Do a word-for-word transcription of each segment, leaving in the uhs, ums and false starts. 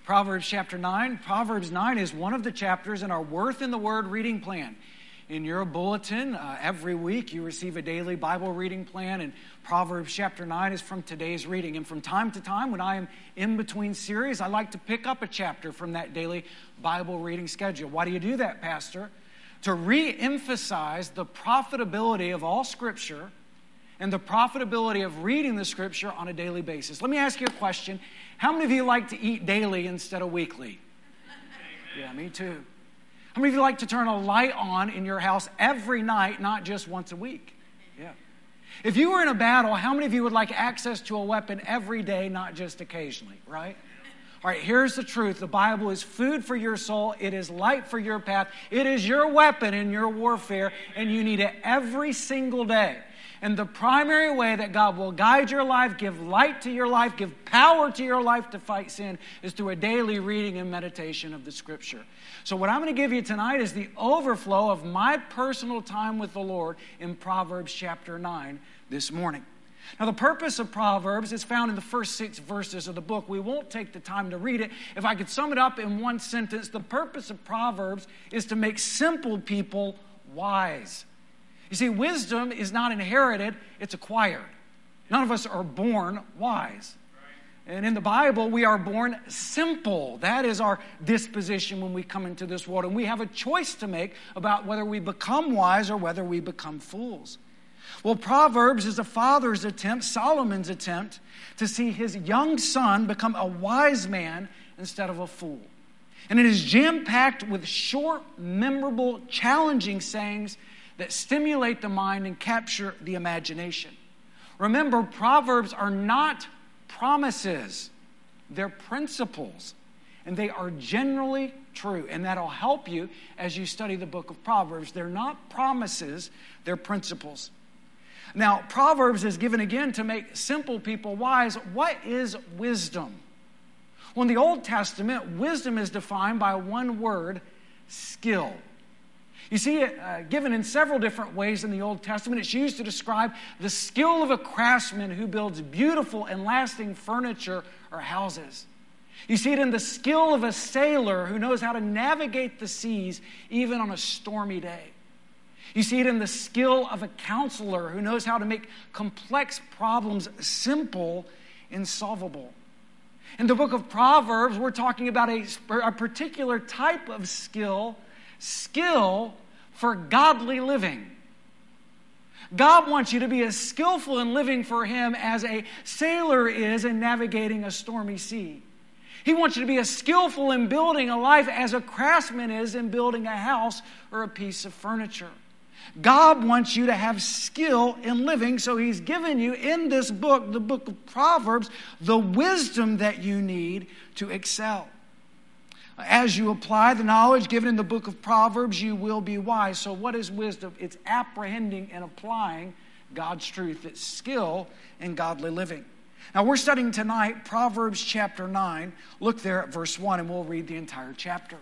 Proverbs chapter nine. Proverbs nine is one of the chapters in our Worth in the Word reading plan. In your bulletin, uh, every week you receive a daily Bible reading plan, and Proverbs chapter nine is from today's reading. And from time to time, when I am in between series, I like to pick up a chapter from that daily Bible reading schedule. Why do you do that, Pastor? To re-emphasize the profitability of all Scripture and the profitability of reading the Scripture on a daily basis. Let me ask you a question. How many of you like to eat daily instead of weekly? Yeah, me too. How many of you like to turn a light on in your house every night, not just once a week? Yeah. If you were in a battle, how many of you would like access to a weapon every day, not just occasionally, right? All right, here's the truth. The Bible is food for your soul. It is light for your path. It is your weapon in your warfare, and you need it every single day. And the primary way that God will guide your life, give light to your life, give power to your life to fight sin is through a daily reading and meditation of the Scripture. So what I'm going to give you tonight is the overflow of my personal time with the Lord in Proverbs chapter nine this morning. Now, the purpose of Proverbs is found in the first six verses of the book. We won't take the time to read it. If I could sum it up in one sentence, the purpose of Proverbs is to make simple people wise. You see, wisdom is not inherited, it's acquired. None of us are born wise. And in the Bible, we are born simple. That is our disposition when we come into this world. And we have a choice to make about whether we become wise or whether we become fools. Well, Proverbs is a father's attempt, Solomon's attempt, to see his young son become a wise man instead of a fool. And it is jam-packed with short, memorable, challenging sayings that stimulate the mind and capture the imagination. Remember, Proverbs are not promises. They're principles. And they are generally true. And that'll help you as you study the book of Proverbs. They're not promises, they're principles. Now, Proverbs is given again to make simple people wise. What is wisdom? Well, in the Old Testament, wisdom is defined by one word, skill. You see it uh, given in several different ways in the Old Testament. It's used to describe the skill of a craftsman who builds beautiful and lasting furniture or houses. You see it in the skill of a sailor who knows how to navigate the seas even on a stormy day. You see it in the skill of a counselor who knows how to make complex problems simple and solvable. In the book of Proverbs, we're talking about a, a particular type of skill, skill for godly living. God wants you to be as skillful in living for Him as a sailor is in navigating a stormy sea. He wants you to be as skillful in building a life as a craftsman is in building a house or a piece of furniture. God wants you to have skill in living, so He's given you in this book, the book of Proverbs, the wisdom that you need to excel. As you apply the knowledge given in the book of Proverbs, you will be wise. So what is wisdom? It's apprehending and applying God's truth. It's skill in godly living. Now we're studying tonight Proverbs chapter nine. Look there at verse one and we'll read the entire chapter.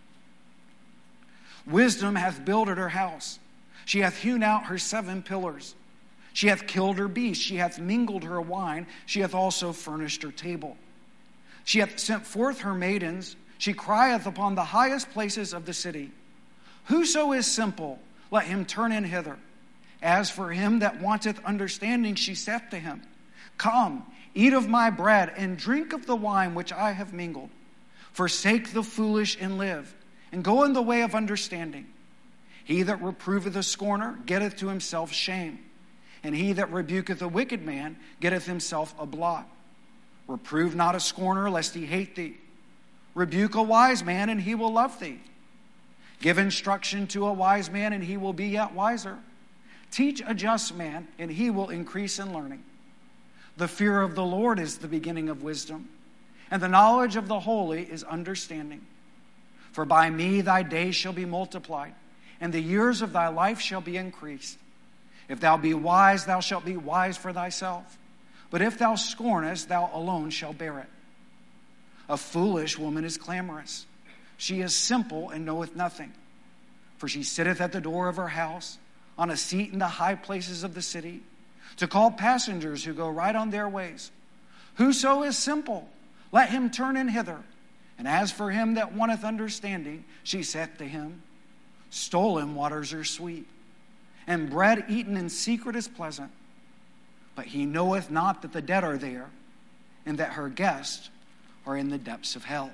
Wisdom hath builded her house. She hath hewn out her seven pillars. She hath killed her beast. She hath mingled her wine. She hath also furnished her table. She hath sent forth her maidens. She crieth upon the highest places of the city. Whoso is simple, let him turn in hither. As for him that wanteth understanding, she saith to him, Come, eat of my bread, and drink of the wine which I have mingled. Forsake the foolish and live, and go in the way of understanding. He that reproveth a scorner getteth to himself shame, and he that rebuketh a wicked man getteth himself a blot. Reprove not a scorner, lest he hate thee. Rebuke a wise man, and he will love thee. Give instruction to a wise man, and he will be yet wiser. Teach a just man, and he will increase in learning. The fear of the Lord is the beginning of wisdom, and the knowledge of the holy is understanding. For by me thy days shall be multiplied, and the years of thy life shall be increased. If thou be wise, thou shalt be wise for thyself. But if thou scornest, thou alone shalt bear it. A foolish woman is clamorous. She is simple and knoweth nothing. For she sitteth at the door of her house, on a seat in the high places of the city, to call passengers who go right on their ways. Whoso is simple, let him turn in hither. And as for him that wanteth understanding, she saith to him, stolen waters are sweet, and bread eaten in secret is pleasant. But he knoweth not that the dead are there, and that her guests are in the depths of hell.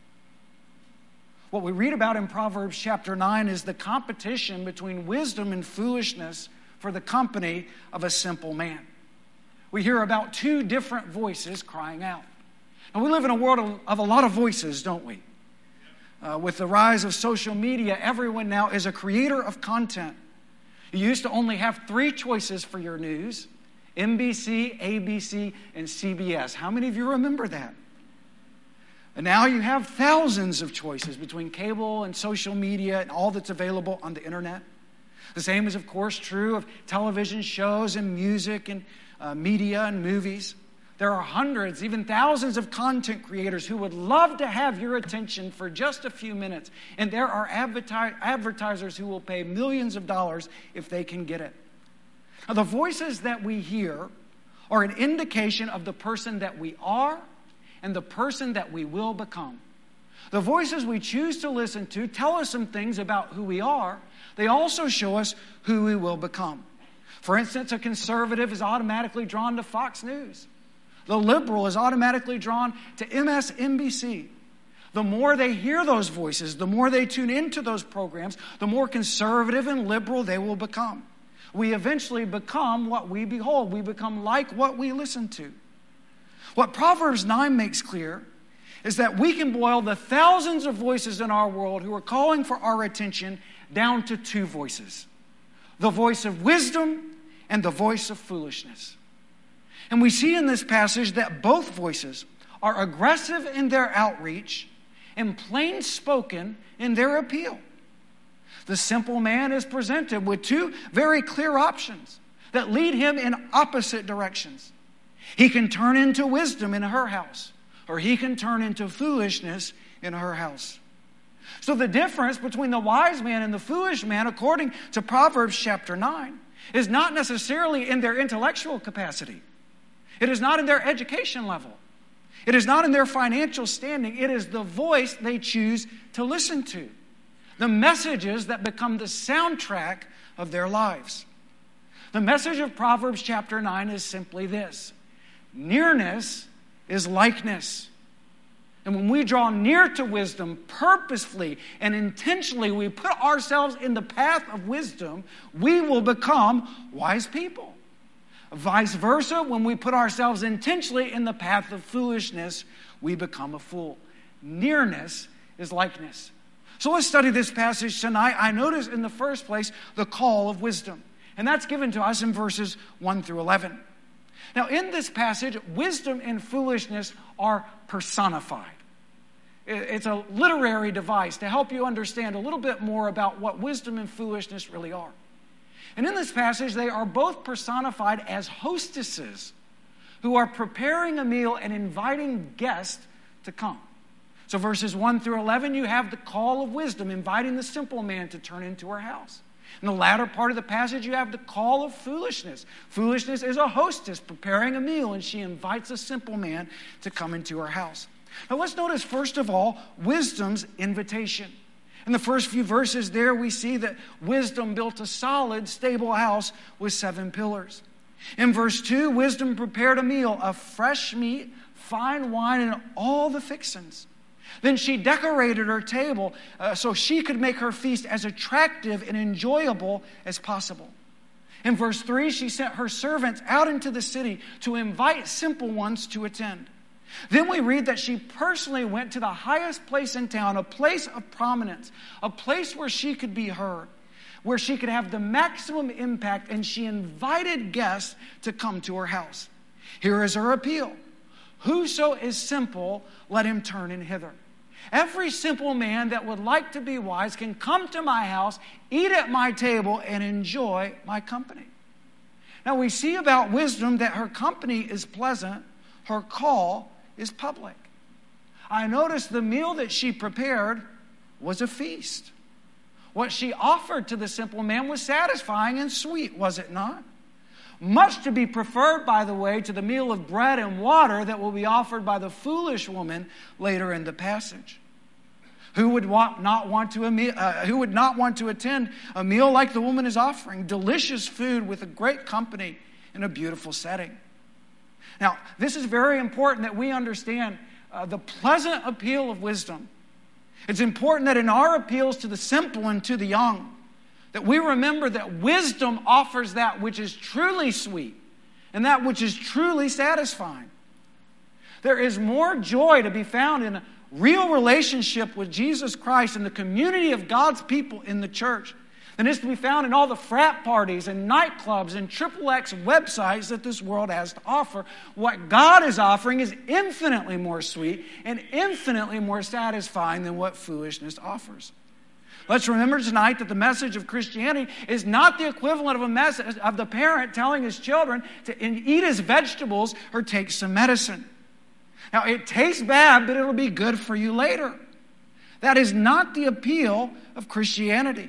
What we read about in Proverbs chapter nine is the competition between wisdom and foolishness for the company of a simple man. We hear about two different voices crying out. And we live in a world of, of a lot of voices, don't we? Uh, with the rise of social media, everyone now is a creator of content. You used to only have three choices for your news: N B C, A B C, and C B S. How many of you remember that? And now you have thousands of choices between cable and social media and all that's available on the internet. The same is, of course, true of television shows and music and uh, media and movies. There are hundreds, even thousands of content creators who would love to have your attention for just a few minutes. And there are adverti- advertisers who will pay millions of dollars if they can get it. Now, the voices that we hear are an indication of the person that we are and the person that we will become. The voices we choose to listen to tell us some things about who we are. They also show us who we will become. For instance, a conservative is automatically drawn to Fox News. The liberal is automatically drawn to M S N B C. The more they hear those voices, the more they tune into those programs, the more conservative and liberal they will become. We eventually become what we behold. We become like what we listen to. What Proverbs nine makes clear is that we can boil the thousands of voices in our world who are calling for our attention down to two voices: the voice of wisdom and the voice of foolishness. And we see in this passage that both voices are aggressive in their outreach and plain spoken in their appeal. The simple man is presented with two very clear options that lead him in opposite directions. He can turn into wisdom in her house, or he can turn into foolishness in her house. So the difference between the wise man and the foolish man, according to Proverbs chapter nine, is not necessarily in their intellectual capacity. It is not in their education level. It is not in their financial standing. It is the voice they choose to listen to. The messages that become the soundtrack of their lives. The message of Proverbs chapter nine is simply this: nearness is likeness. And when we draw near to wisdom purposefully and intentionally, we put ourselves in the path of wisdom, we will become wise people. Vice versa, when we put ourselves intentionally in the path of foolishness, we become a fool. Nearness is likeness. So let's study this passage tonight. I notice in the first place the call of wisdom. And that's given to us in verses one through eleven. Now in this passage, wisdom and foolishness are personified. It's a literary device to help you understand a little bit more about what wisdom and foolishness really are. And in this passage, they are both personified as hostesses who are preparing a meal and inviting guests to come. So verses one through eleven, you have the call of wisdom, inviting the simple man to turn into her house. In the latter part of the passage, you have the call of foolishness. Foolishness is a hostess preparing a meal, and she invites a simple man to come into her house. Now let's notice, first of all, wisdom's invitation. In the first few verses there, we see that wisdom built a solid, stable house with seven pillars. In verse two, wisdom prepared a meal of fresh meat, fine wine, and all the fixings. Then she decorated her table uh, so she could make her feast as attractive and enjoyable as possible. In verse three, she sent her servants out into the city to invite simple ones to attend. Then we read that she personally went to the highest place in town, a place of prominence, a place where she could be heard, where she could have the maximum impact, and she invited guests to come to her house. Here is her appeal: whoso is simple, let him turn in hither. Every simple man that would like to be wise can come to my house, eat at my table, and enjoy my company. Now we see about wisdom that her company is pleasant, her call is public. I noticed the meal that she prepared was a feast. What she offered to the simple man was satisfying and sweet, was it not? Much to be preferred, by the way, to the meal of bread and water that will be offered by the foolish woman later in the passage. Who would want, not want to uh, who would not want to attend a meal like the woman is offering? Delicious food with a great company in a beautiful setting. Now, this is very important that we understand uh, the pleasant appeal of wisdom. It's important that in our appeals to the simple and to the young, that we remember that wisdom offers that which is truly sweet and that which is truly satisfying. There is more joy to be found in a real relationship with Jesus Christ and the community of God's people in the church than is to be found in all the frat parties and nightclubs and triple X websites that this world has to offer. What God is offering is infinitely more sweet and infinitely more satisfying than what foolishness offers. Let's remember tonight that the message of Christianity is not the equivalent of a message of the parent telling his children to eat his vegetables or take some medicine. Now, it tastes bad, but it'll be good for you later. That is not the appeal of Christianity.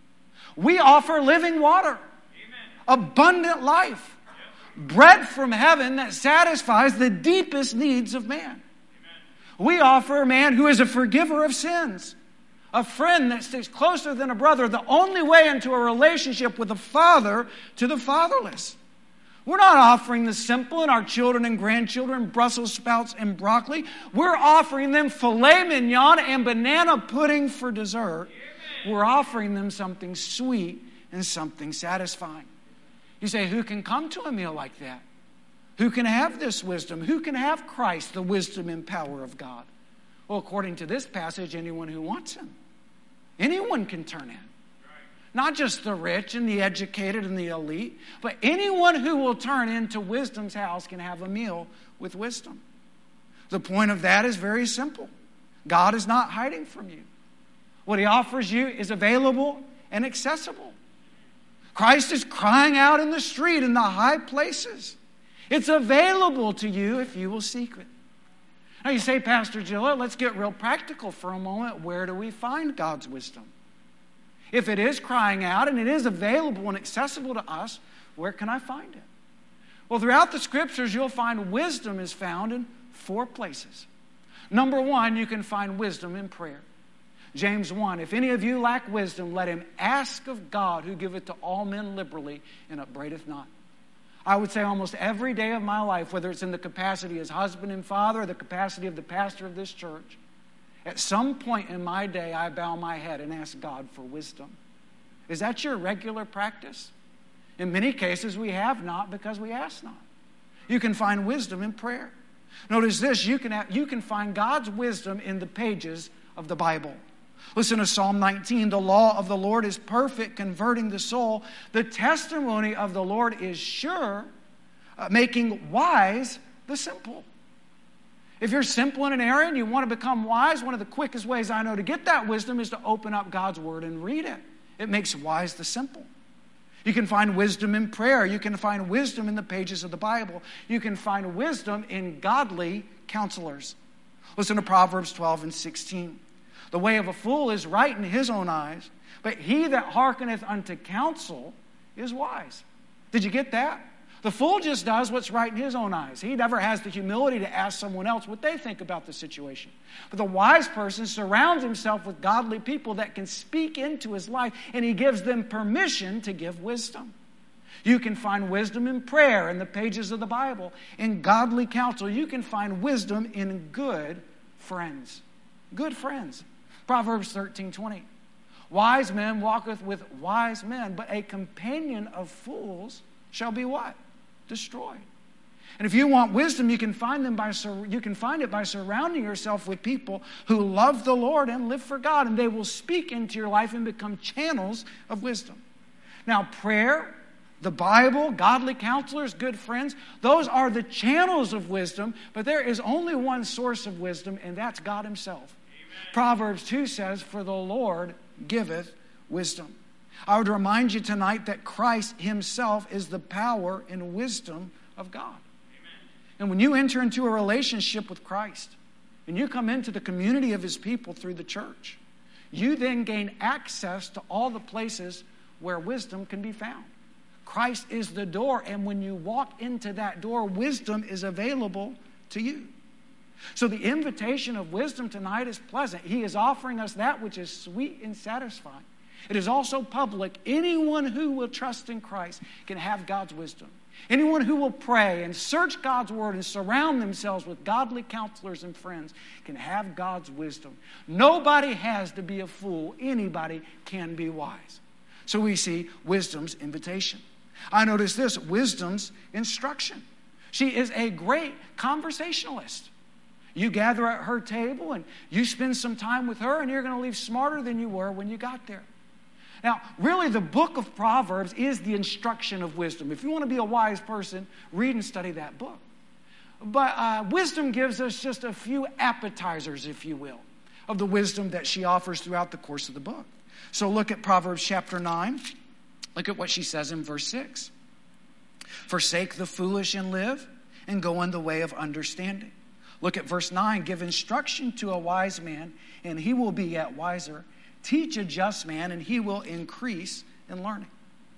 We offer living water, Amen. Abundant life, yep. Bread from heaven that satisfies the deepest needs of man. Amen. We offer a man who is a forgiver of sins, a friend that sticks closer than a brother, the only way into a relationship with a father to the fatherless. We're not offering the simple and our children and grandchildren Brussels sprouts and broccoli. We're offering them filet mignon and banana pudding for dessert. We're offering them something sweet and something satisfying. You say, who can come to a meal like that? Who can have this wisdom? Who can have Christ, the wisdom and power of God? Well, according to this passage, anyone who wants him. Anyone can turn in. Not just the rich and the educated and the elite, but anyone who will turn into wisdom's house can have a meal with wisdom. The point of that is very simple. God is not hiding from you. What he offers you is available and accessible. Christ is crying out in the street, in the high places. It's available to you if you will seek it. Now you say, Pastor Gilla, let's get real practical for a moment. Where do we find God's wisdom? If it is crying out and it is available and accessible to us, where can I find it? Well, throughout the scriptures, you'll find wisdom is found in four places. Number one, you can find wisdom in prayer. James one, if any of you lack wisdom, let him ask of God, who giveth to all men liberally and upbraideth not. I would say almost every day of my life, whether it's in the capacity as husband and father or the capacity of the pastor of this church, at some point in my day, I bow my head and ask God for wisdom. Is that your regular practice? In many cases, we have not because we ask not. You can find wisdom in prayer. Notice this, you can, have, you can find God's wisdom in the pages of the Bible. Listen to Psalm nineteen. The law of the Lord is perfect, converting the soul. The testimony of the Lord is sure, uh, making wise the simple. If you're simple in an area and you want to become wise, one of the quickest ways I know to get that wisdom is to open up God's Word and read it. It makes wise the simple. You can find wisdom in prayer. You can find wisdom in the pages of the Bible. You can find wisdom in godly counselors. Listen to Proverbs twelve and sixteen. The way of a fool is right in his own eyes, but he that hearkeneth unto counsel is wise. Did you get that? The fool just does what's right in his own eyes. He never has the humility to ask someone else what they think about the situation. But the wise person surrounds himself with godly people that can speak into his life, and he gives them permission to give wisdom. You can find wisdom in prayer in the pages of the Bible, in godly counsel. You can find wisdom in good friends. Good friends. Proverbs thirteen twenty. Wise men walketh with wise men, but a companion of fools shall be what? Destroyed. And if you want wisdom, you can find them by you can find it by surrounding yourself with people who love the Lord and live for God, and they will speak into your life and become channels of wisdom. Now, prayer, the Bible, godly counselors, good friends, those are the channels of wisdom, but there is only one source of wisdom, and that's God himself. Amen. Proverbs two says, "For the Lord giveth wisdom." I would remind you tonight that Christ himself is the power and wisdom of God. Amen. And when you enter into a relationship with Christ, and you come into the community of his people through the church, you then gain access to all the places where wisdom can be found. Christ is the door, and when you walk into that door, wisdom is available to you. So the invitation of wisdom tonight is pleasant. He is offering us that which is sweet and satisfying. It is also public. Anyone who will trust in Christ can have God's wisdom. Anyone who will pray and search God's word and surround themselves with godly counselors and friends can have God's wisdom. Nobody has to be a fool. Anybody can be wise. So we see wisdom's invitation. I notice this, wisdom's instruction. She is a great conversationalist. You gather at her table and you spend some time with her, and you're going to leave smarter than you were when you got there. Now, really, the book of Proverbs is the instruction of wisdom. If you want to be a wise person, read and study that book. But uh, wisdom gives us just a few appetizers, if you will, of the wisdom that she offers throughout the course of the book. So look at Proverbs chapter nine. Look at what she says in verse six. Forsake the foolish and live, and go in the way of understanding. Look at verse nine. Give instruction to a wise man, and he will be yet wiser. Teach a just man, and he will increase in learning.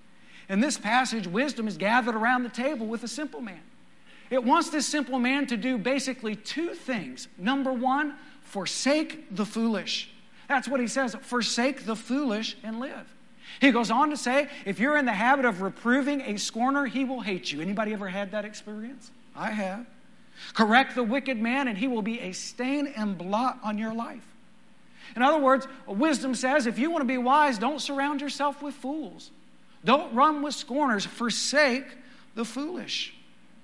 In this passage, wisdom is gathered around the table with a simple man. It wants this simple man to do basically two things. Number one, forsake the foolish. That's what he says, forsake the foolish and live. He goes on to say, if you're in the habit of reproving a scorner, he will hate you. Anybody ever had that experience? I have. Correct the wicked man, and he will be a stain and blot on your life. In other words, wisdom says, if you want to be wise, don't surround yourself with fools. Don't run with scorners. Forsake the foolish.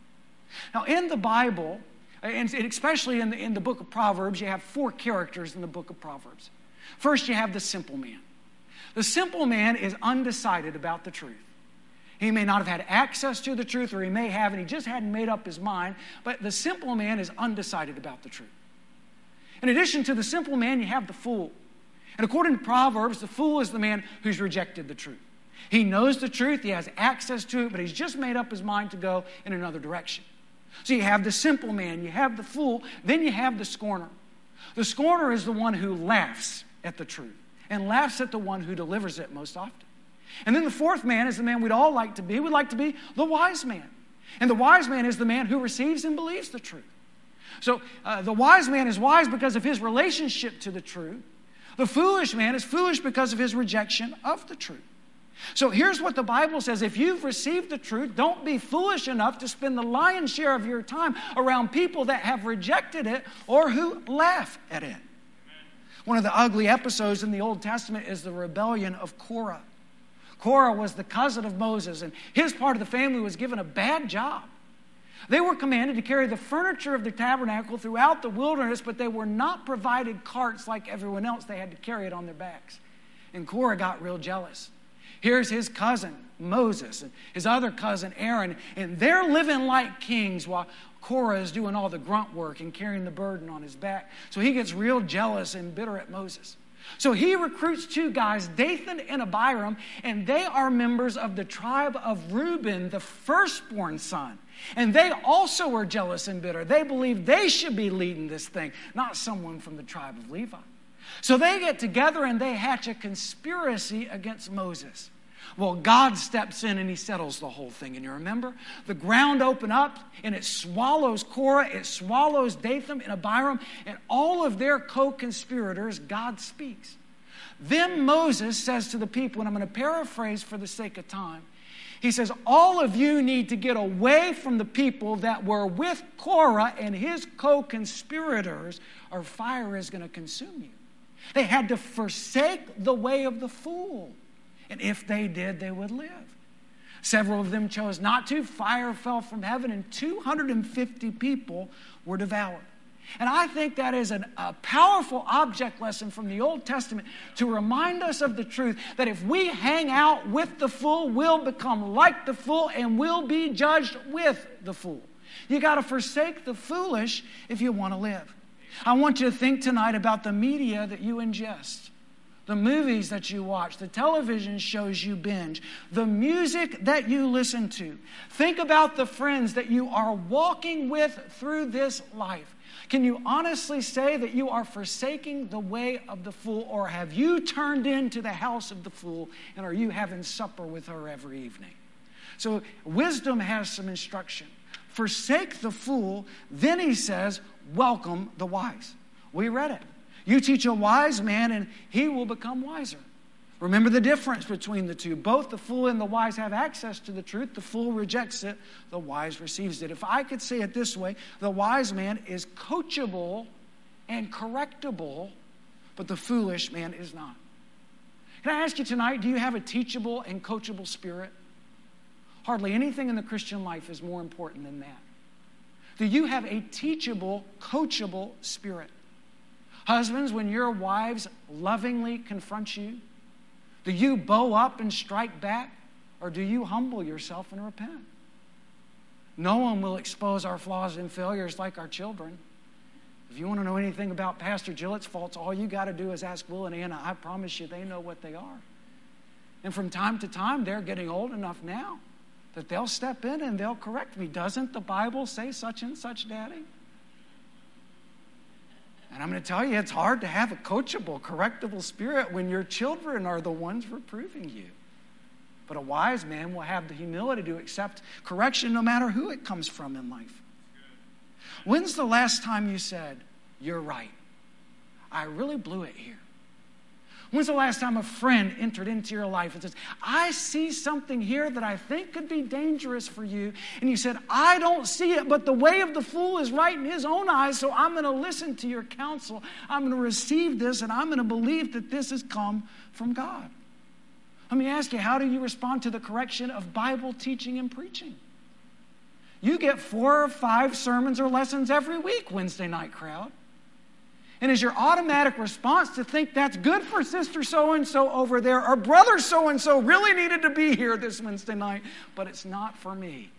Now, in the Bible, and especially in the, in the book of Proverbs, you have four characters in the book of Proverbs. First, you have the simple man. The simple man is undecided about the truth. He may not have had access to the truth, or he may have, and he just hadn't made up his mind, but the simple man is undecided about the truth. In addition to the simple man, you have the fool. And according to Proverbs, the fool is the man who's rejected the truth. He knows the truth, he has access to it, but he's just made up his mind to go in another direction. So you have the simple man, you have the fool, then you have the scorner. The scorner is the one who laughs at the truth and laughs at the one who delivers it most often. And then the fourth man is the man we'd all like to be. We'd like to be the wise man. And the wise man is the man who receives and believes the truth. So uh, the wise man is wise because of his relationship to the truth. The foolish man is foolish because of his rejection of the truth. So here's what the Bible says. If you've received the truth, don't be foolish enough to spend the lion's share of your time around people that have rejected it or who laugh at it. One of the ugly episodes in the Old Testament is the rebellion of Korah. Korah was the cousin of Moses, and his part of the family was given a bad job. They were commanded to carry the furniture of the tabernacle throughout the wilderness, but they were not provided carts like everyone else. They had to carry it on their backs. And Korah got real jealous. Here's his cousin, Moses, and his other cousin, Aaron, and they're living like kings while Korah is doing all the grunt work and carrying the burden on his back. So he gets real jealous and bitter at Moses. So he recruits two guys, Dathan and Abiram, and they are members of the tribe of Reuben, the firstborn son. And they also were jealous and bitter. They believe they should be leading this thing, not someone from the tribe of Levi. So they get together and they hatch a conspiracy against Moses. Well, God steps in and he settles the whole thing. And you remember? The ground opened up and it swallows Korah, it swallows Dathan and Abiram, and all of their co-conspirators. God speaks. Then Moses says to the people, and I'm going to paraphrase for the sake of time, he says, all of you need to get away from the people that were with Korah and his co-conspirators, or fire is going to consume you. They had to forsake the way of the fool. And if they did, they would live. Several of them chose not to. Fire fell from heaven, and two hundred fifty people were devoured. And I think that is an, a powerful object lesson from the Old Testament to remind us of the truth that if we hang out with the fool, we'll become like the fool and we'll be judged with the fool. You got to forsake the foolish if you want to live. I want you to think tonight about the media that you ingest, the movies that you watch, the television shows you binge, the music that you listen to. Think about the friends that you are walking with through this life. Can you honestly say that you are forsaking the way of the fool, or have you turned into the house of the fool, and are you having supper with her every evening? So wisdom has some instruction. Forsake the fool, then he says, welcome the wise. We read it. You teach a wise man and he will become wiser. Remember the difference between the two. Both the fool and the wise have access to the truth. The fool rejects it. The wise receives it. If I could say it this way, the wise man is coachable and correctable, but the foolish man is not. Can I ask you tonight, do you have a teachable and coachable spirit? Hardly anything in the Christian life is more important than that. Do you have a teachable, coachable spirit? Husbands, when your wives lovingly confront you, do you bow up and strike back, or do you humble yourself and repent? No one will expose our flaws and failures like our children. If you want to know anything about Pastor Gillett's faults, all you got to do is ask Will and Anna. I promise you they know what they are. And from time to time, they're getting old enough now that they'll step in and they'll correct me. Doesn't the Bible say such and such, Daddy? And I'm going to tell you, it's hard to have a coachable, correctable spirit when your children are the ones reproving you. But a wise man will have the humility to accept correction no matter who it comes from in life. When's the last time you said, you're right? I really blew it here. When's the last time a friend entered into your life and says, I see something here that I think could be dangerous for you. And you said, I don't see it, but the way of the fool is right in his own eyes, so I'm going to listen to your counsel. I'm going to receive this, and I'm going to believe that this has come from God. Let me ask you, how do you respond to the correction of Bible teaching and preaching? You get four or five sermons or lessons every week, Wednesday night crowd. And is your automatic response to think that's good for sister so-and-so over there, or brother so-and-so really needed to be here this Wednesday night, but it's not for me?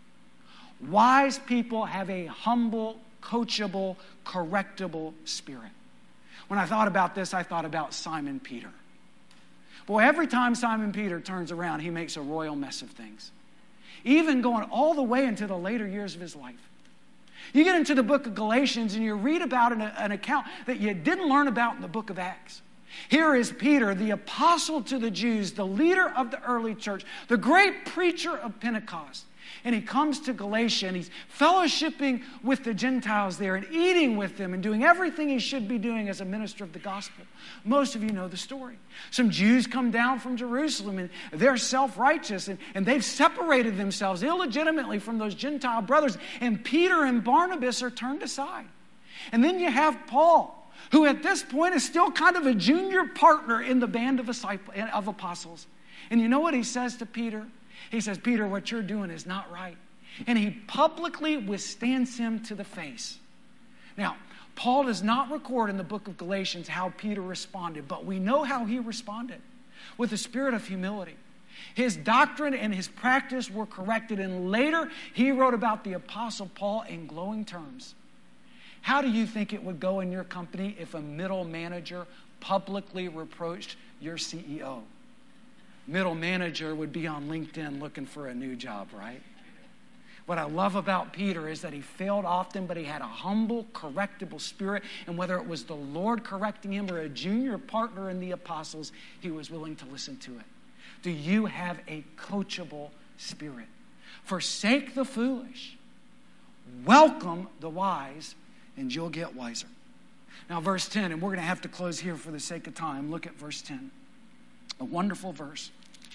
Wise people have a humble, coachable, correctable spirit. When I thought about this, I thought about Simon Peter. Boy, every time Simon Peter turns around, he makes a royal mess of things. Even going all the way into the later years of his life. You get into the book of Galatians and you read about an, an account that you didn't learn about in the book of Acts. Here is Peter, the apostle to the Jews, the leader of the early church, the great preacher of Pentecost. And he comes to Galatia and he's fellowshipping with the Gentiles there and eating with them and doing everything he should be doing as a minister of the gospel. Most of you know the story. Some Jews come down from Jerusalem and they're self-righteous and, and they've separated themselves illegitimately from those Gentile brothers. And Peter and Barnabas are turned aside. And then you have Paul, who at this point is still kind of a junior partner in the band of, disciples, of apostles. And you know what he says to Peter? He says, Peter, what you're doing is not right. And he publicly withstands him to the face. Now, Paul does not record in the book of Galatians how Peter responded, but we know how he responded, with a spirit of humility. His doctrine and his practice were corrected, and later he wrote about the Apostle Paul in glowing terms. How do you think it would go in your company if a middle manager publicly reproached your C E O? Middle manager would be on LinkedIn looking for a new job, right? What I love about Peter is that he failed often, but he had a humble, correctable spirit. And whether it was the Lord correcting him or a junior partner in the apostles, he was willing to listen to it. Do you have a coachable spirit? Forsake the foolish. Welcome the wise, and you'll get wiser. Now, verse ten, and we're going to have to close here for the sake of time. Look at verse ten. A wonderful verse.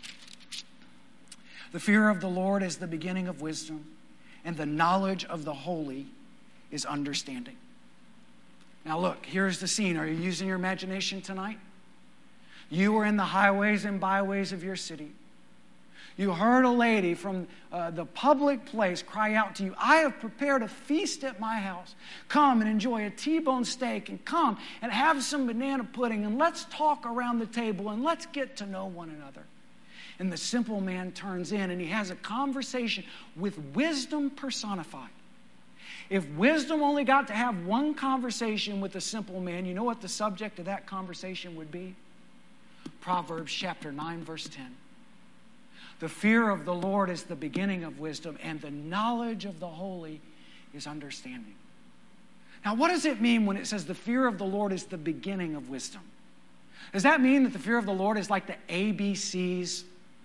The fear of the Lord is the beginning of wisdom, and the knowledge of the holy is understanding. Now look, here's the scene. Are you using your imagination tonight? You were in the highways and byways of your city. You heard a lady from uh, the public place cry out to you, I have prepared a feast at my house. Come and enjoy a T-bone steak, and come and have some banana pudding, and let's talk around the table, and let's get to know one another. And the simple man turns in and he has a conversation with wisdom personified. If wisdom only got to have one conversation with a simple man, you know what the subject of that conversation would be? Proverbs chapter nine, verse ten. The fear of the Lord is the beginning of wisdom, and the knowledge of the holy is understanding. Now, what does it mean when it says the fear of the Lord is the beginning of wisdom? Does that mean that the fear of the Lord is like the A B Cs,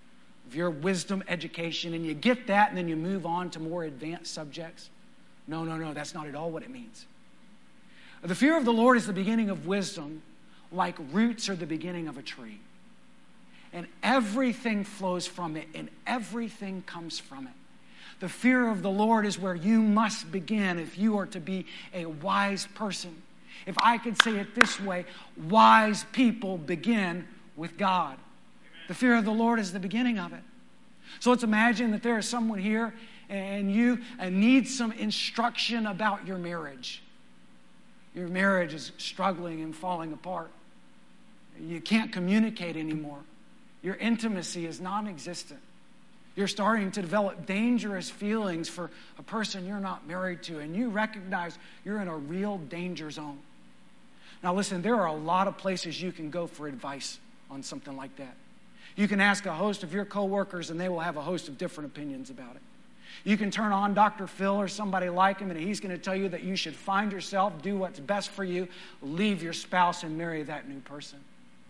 of your wisdom education and you get that and then you move on to more advanced subjects. No, no, no, that's not at all what it means. The fear of the Lord is the beginning of wisdom, like roots are the beginning of a tree. And everything flows from it, and everything comes from it. The fear of the Lord is where you must begin if you are to be a wise person. If I could say it this way, wise people begin with God. Amen. The fear of the Lord is the beginning of it. So let's imagine that there is someone here and you need some instruction about your marriage. Your marriage is struggling and falling apart. You can't communicate anymore. Your intimacy is non-existent. You're starting to develop dangerous feelings for a person you're not married to, and you recognize you're in a real danger zone. Now listen, there are a lot of places you can go for advice on something like that. You can ask a host of your coworkers, and they will have a host of different opinions about it. You can turn on Doctor Phil or somebody like him, and he's going to tell you that you should find yourself, do what's best for you, leave your spouse, and marry that new person.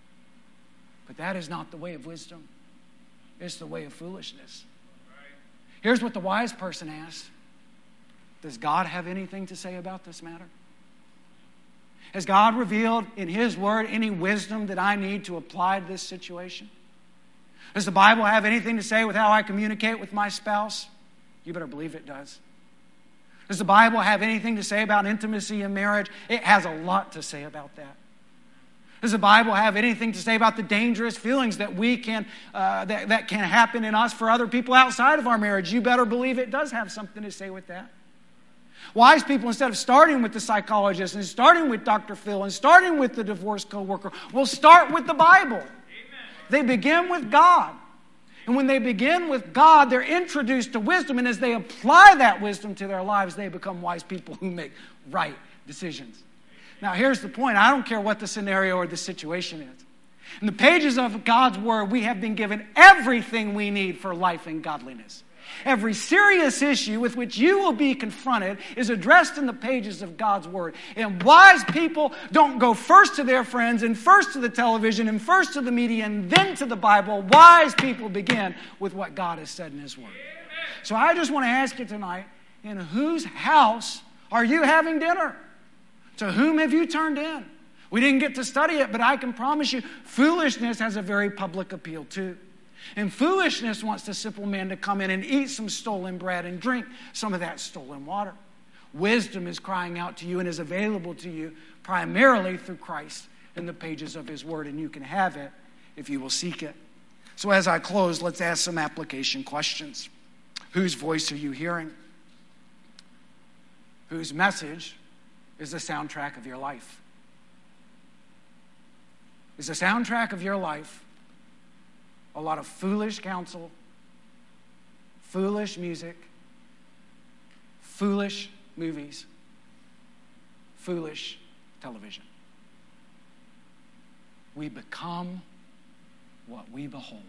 But that is not the way of wisdom. It's the way of foolishness. Here's what the wise person asks. Does God have anything to say about this matter? Has God revealed in His Word any wisdom that I need to apply to this situation? Does the Bible have anything to say with how I communicate with my spouse? You better believe it does. Does the Bible have anything to say about intimacy in marriage? It has a lot to say about that. Does the Bible have anything to say about the dangerous feelings that we can uh, that, that can happen in us for other people outside of our marriage? You better believe it does have something to say with that. Wise people, instead of starting with the psychologist and starting with Doctor Phil and starting with the divorced coworker, will start with the Bible. Amen. They begin with God. And when they begin with God, they're introduced to wisdom. And as they apply that wisdom to their lives, they become wise people who make right decisions. Now, here's the point. I don't care what the scenario or the situation is. In the pages of God's Word, we have been given everything we need for life and godliness. Every serious issue with which you will be confronted is addressed in the pages of God's Word. And wise people don't go first to their friends and first to the television and first to the media and then to the Bible. Wise people begin with what God has said in His Word. So I just want to ask you tonight, in whose house are you having dinner? To whom have you turned in? We didn't get to study it, but I can promise you, foolishness has a very public appeal too. And foolishness wants the simple man to come in and eat some stolen bread and drink some of that stolen water. Wisdom is crying out to you and is available to you primarily through Christ in the pages of His Word, and you can have it if you will seek it. So as I close, let's ask some application questions. Whose voice are you hearing? Whose message is the soundtrack of your life? Is the soundtrack of your life a lot of foolish counsel, foolish music, foolish movies, foolish television? We become what we behold.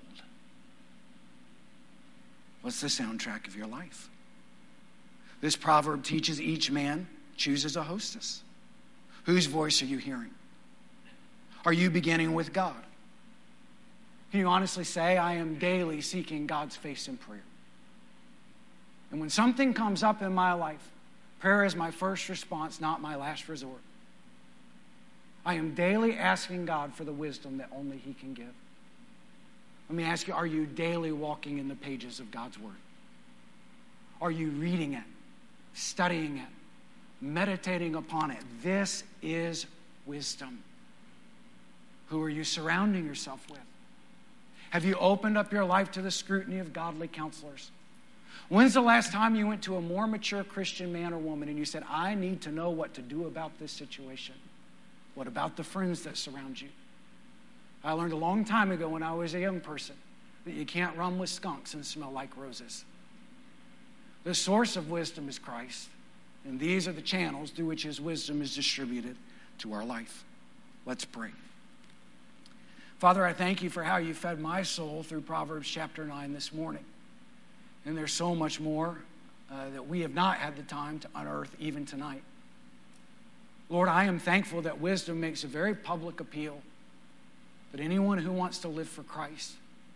What's the soundtrack of your life? This proverb teaches each man chooses a hostess. Whose voice are you hearing? Are you beginning with God? Can you honestly say, I am daily seeking God's face in prayer? And when something comes up in my life, prayer is my first response, not my last resort. I am daily asking God for the wisdom that only He can give. Let me ask you, are you daily walking in the pages of God's Word? Are you reading it, studying it, meditating upon it? This is wisdom. Who are you surrounding yourself with? Have you opened up your life to the scrutiny of godly counselors? When's the last time you went to a more mature Christian man or woman and you said, I need to know what to do about this situation? What about the friends that surround you? I learned a long time ago when I was a young person that you can't run with skunks and smell like roses. The source of wisdom is Christ, and these are the channels through which His wisdom is distributed to our life. Let's pray. Father, I thank You for how You fed my soul through Proverbs chapter nine this morning. And there's so much more uh, that we have not had the time to unearth even tonight. Lord, I am thankful that wisdom makes a very public appeal. But anyone who wants to live for Christ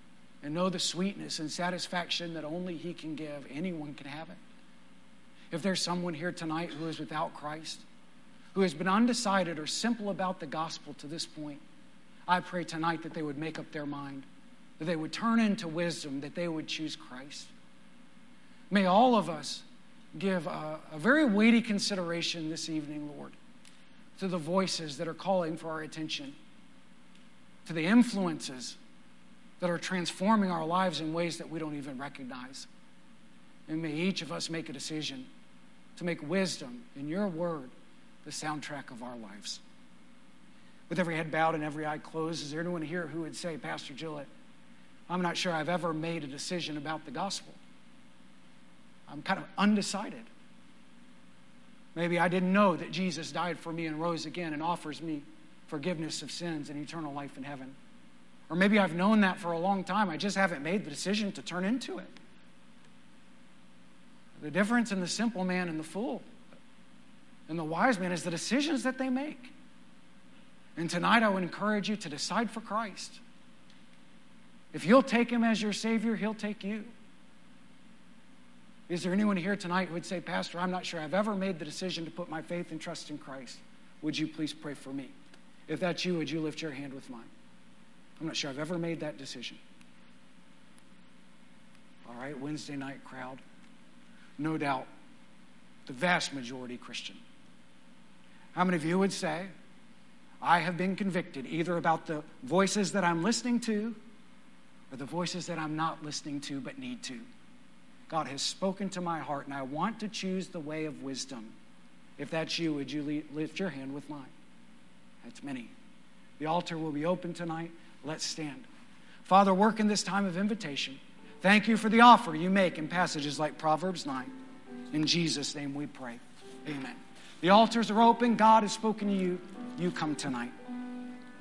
and know the sweetness and satisfaction that only He can give. Anyone can have it. If there's someone here tonight who is without Christ, who has been undecided or simple about the gospel to this point, I pray tonight that they would make up their mind, that they would turn into wisdom, that they would choose Christ. May all of us give a, a very weighty consideration this evening, Lord, to the voices that are calling for our attention, to the influences that are transforming our lives in ways that we don't even recognize. And may each of us make a decision to make wisdom in your word the soundtrack of our lives. With every head bowed and every eye closed, is there anyone here who would say, Pastor Gillett, I'm not sure I've ever made a decision about the gospel. I'm kind of undecided. Maybe I didn't know that Jesus died for me and rose again and offers me forgiveness of sins and eternal life in heaven. Or maybe I've known that for a long time. I just haven't made the decision to turn into it. The difference in the simple man and the fool and the wise man is the decisions that they make. And tonight I would encourage you to decide for Christ. If you'll take Him as your Savior, He'll take you. Is there anyone here tonight who would say, Pastor, I'm not sure I've ever made the decision to put my faith and trust in Christ. Would you please pray for me? If that's you, would you lift your hand with mine? I'm not sure I've ever made that decision. All right, Wednesday night crowd. No doubt, the vast majority Christian. How many of you would say, I have been convicted either about the voices that I'm listening to or the voices that I'm not listening to but need to? God has spoken to my heart, and I want to choose the way of wisdom. If that's you, would you lift your hand with mine? That's many. The altar will be open tonight. Let's stand. Father, work in this time of invitation. Thank you for the offer you make in passages like Proverbs nine. In Jesus' name we pray. Amen. The altars are open. God has spoken to you. You come tonight.